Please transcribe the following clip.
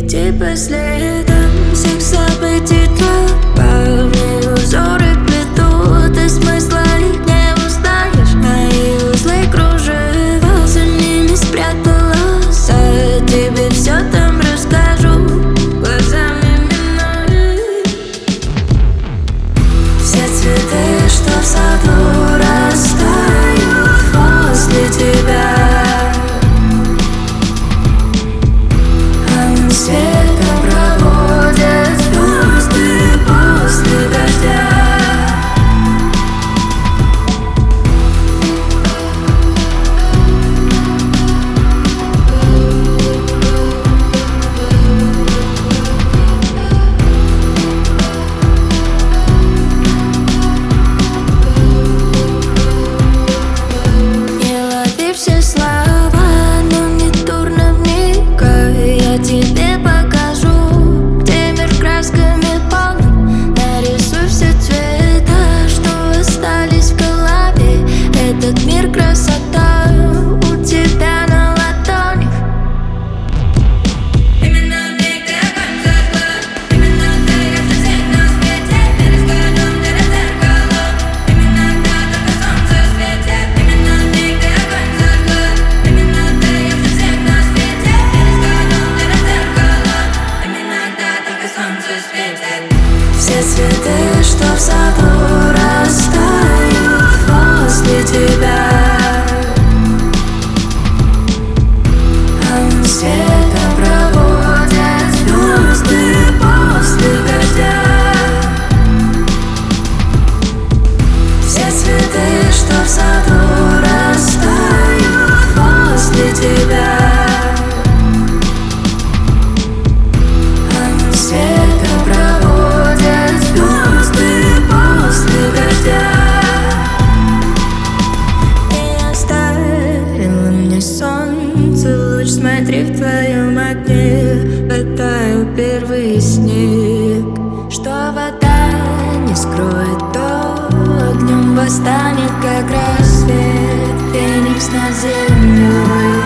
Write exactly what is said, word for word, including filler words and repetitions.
идти по следам всех событий кровавые узоры плетут, и смысла их не узнаешь. Мои узлы кружева, за ними спряталась, а я тебе все там расскажу глазами минуты. Все цветы, что в саду растают после тебя, светом проводят звезды после дождя. Не лови все слова, но не дурно вникай. Я тебе покажу, где мир красками полон. Нарисуй все цвета, что остались в голове. Этот мир красота у тебя на ладонях. Именно ты, где огонь зажгла, именно ты, ярче свет на свете. Перед городом, перед зеркалом, именно та, только солнце светит. Именно ты, где огонь зажгла, именно ты, ярче свет на свете. Перед городом, перед зеркалом, именно та, только солнце светит. Все цветы, что в саду растают после тебя, а светом проводят звезды после дождя. Все цветы, что в саду растают после тебя, а светом проводят звезды после дождя. Ты оставила мне солнце, луч, смотри в твоем окне. Потаял первый снег, что вода не скроет, то днем восстанет, как рассвет. Феникс над землей.